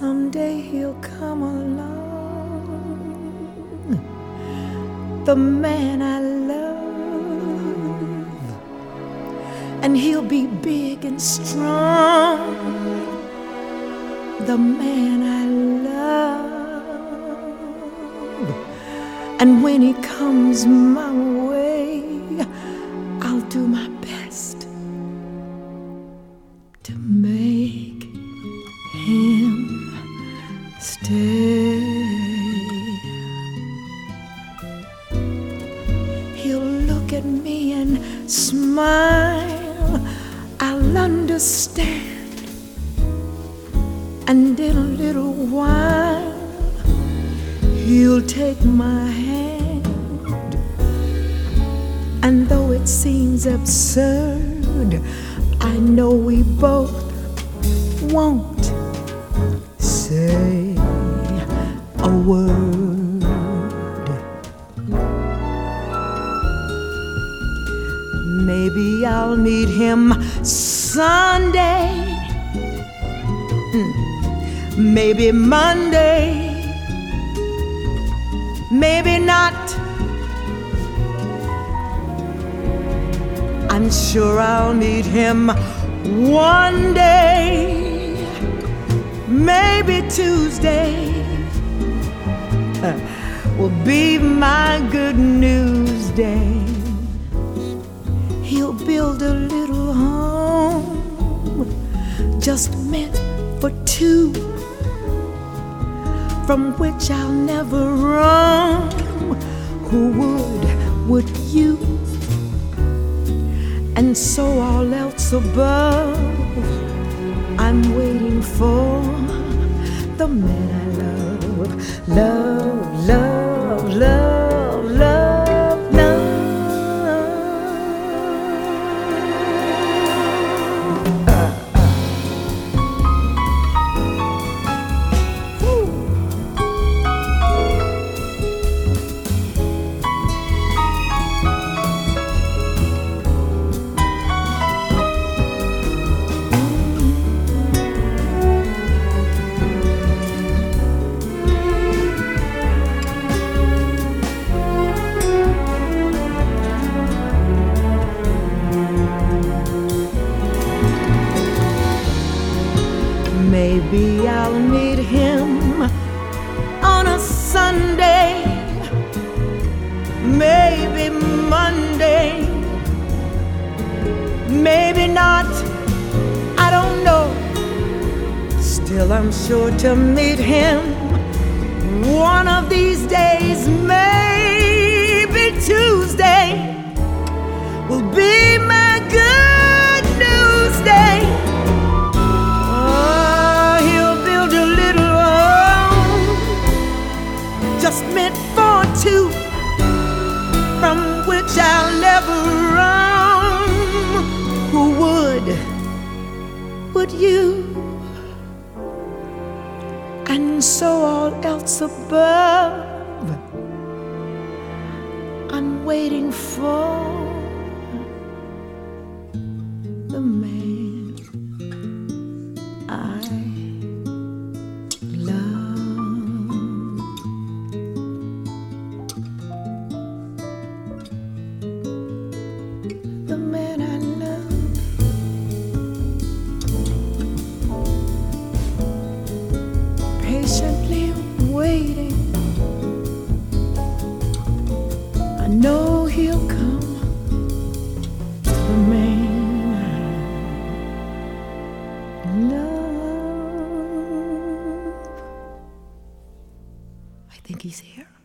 Someday he'll come along, the man I love, and he'll be big and strong, the man I love. And when he comes my way, I'll do my best to make him stay. He'll look at me and smile, I'll understand, and in a little while he'll take my hand. And though it seems absurd, I know we both won't say a word. Maybe I'll meet him Sunday, maybe Monday, maybe not. I'm sure I'll meet him one day, maybe Tuesday will be my good news day. He'll build a little home just meant for two, from which I'll never roam. Who would you? And so all else above, I'm waiting for the man I love, love, love, love, love, love. Maybe I'll meet him on a Sunday, maybe Monday, maybe not, I don't know. Still I'm sure to meet him one of these days. Maybe Tuesday will be my good news day. Just meant for two, from which I'll never roam. Who would you? And so all else above, I'm waiting for the man I love. The man I love, patiently waiting. I know he'll come, the man I love. I think he's here.